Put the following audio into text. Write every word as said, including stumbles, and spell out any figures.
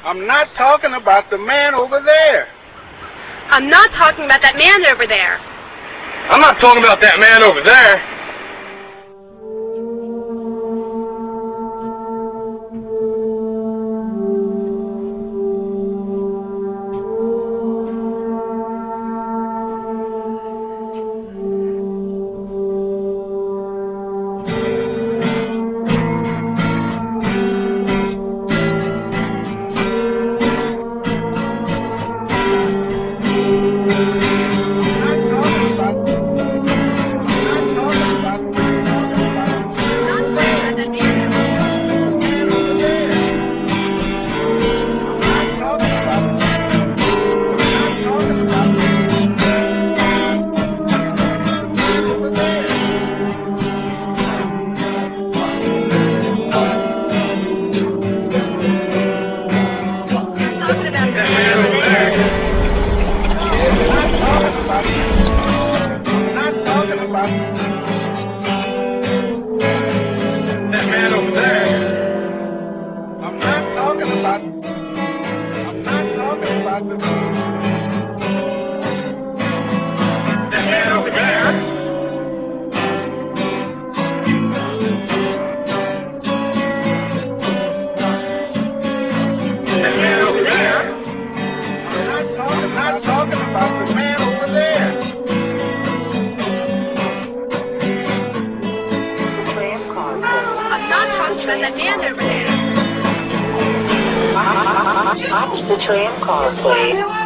I'm not talking about the man over there. I'm not talking about that man over there. I'm not talking about that man over there. Watch the tram car, please.